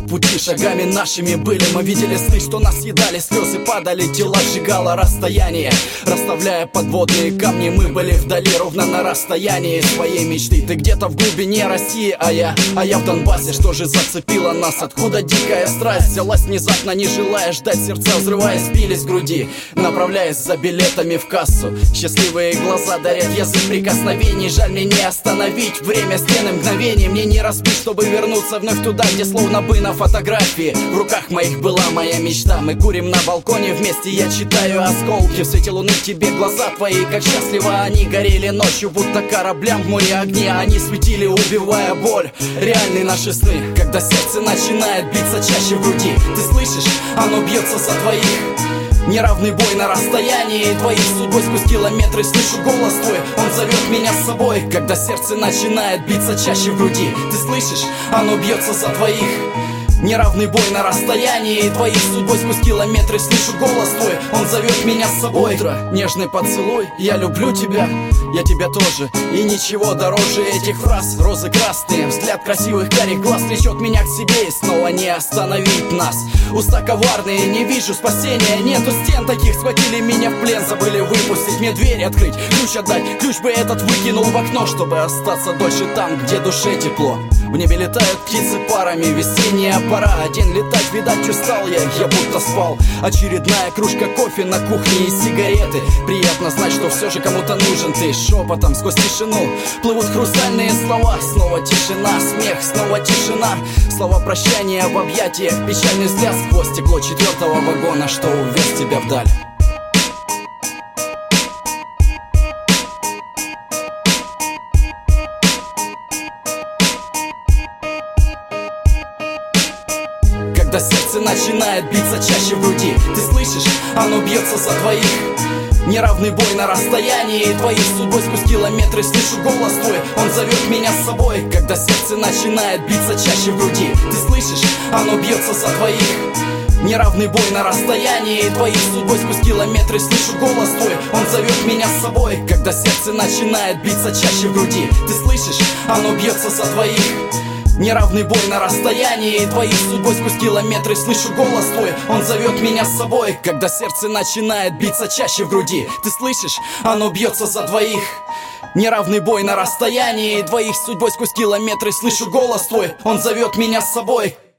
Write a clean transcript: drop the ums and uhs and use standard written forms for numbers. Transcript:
пути, шагами нашими были. Мы видели сны, что нас съедали, слезы падали, тела сжигало расстояние. Расставляя подводные камни, мы были вдали, ровно на расстоянии своей мечты. Ты где-то в глубине России, а я в Донбассе. Что же зацепило нас? Откуда дикая страсть взялась внезапно, не желая ждать? Сердца взрываясь, бились в груди, направляясь за билетами в кассу. Счастливые глаза дарят язык прикосновений. Жаль, мне не остановить время, стены мгновений. Мне не разбить, чтобы вернуться вновь туда, где словно бы на фотографии в руках моих была моя мечта. Мы курим на балконе вместе, я читаю осколки. В свете луны тебе глаза твои, как счастливо они горели ночью, будто кораблям в море огни. Они светили, убивая боль. Реальны наши сны, когда сердце начинает биться чаще в груди. Ты слышишь? Оно бьется за твоих. Неравный бой на расстоянии твоих, судьбой сквозь километры слышу голос твой. Он зовет меня с собой, когда сердце начинает биться чаще в груди. Ты слышишь? Оно бьется за твоих. Неравный бой на расстоянии твоих, судьбой сквозь километры слышу голос твой. Он зовет меня с собой. Утро, нежный поцелуй, я люблю тебя, я тебя тоже. И ничего дороже этих фраз. Розы красные, взгляд красивых карих глаз влечет меня к себе, и снова не остановить нас. Уста коварные, не вижу спасения, нету стен таких. Схватили меня в плен, забыли выпустить, мне дверь открыть, ключ отдать. Ключ бы этот выкинул в окно, чтобы остаться дольше там, где душе тепло. В небе летают птицы парами, весенняя пора. Один летать, видать, устал я будто спал. Очередная кружка кофе на кухне и сигареты. Приятно знать, что все же кому-то нужен ты. Шепотом сквозь тишину плывут хрустальные слова. Снова тишина, смех, снова тишина. Слова прощания в объятиях, печальный взгляд сквозь стекло четвертого вагона, что увез тебя вдаль. Когда сердце начинает биться чаще в груди. Ты слышишь? Оно бьется за твоих. Неравный бой на расстоянии твоих, судьбой сквозь километры слышу голос твой. Он зовет меня с собой, когда сердце начинает биться чаще в груди. Ты слышишь? Оно бьется за твоих. Неравный бой на расстоянии твоих, судьбой сквозь километры слышу голос твой. Он зовет меня с собой, когда сердце начинает биться чаще в груди. Ты слышишь? Оно бьется за твоих. Неравный бой на расстоянии твоих, судьбой сквозь километры слышу голос твой. Он зовет меня с собой, когда сердце начинает биться чаще в груди. Ты слышишь? Оно бьется за двоих. Неравный бой на расстоянии твоих, судьбой сквозь километры слышу голос твой. Он зовет меня с собой.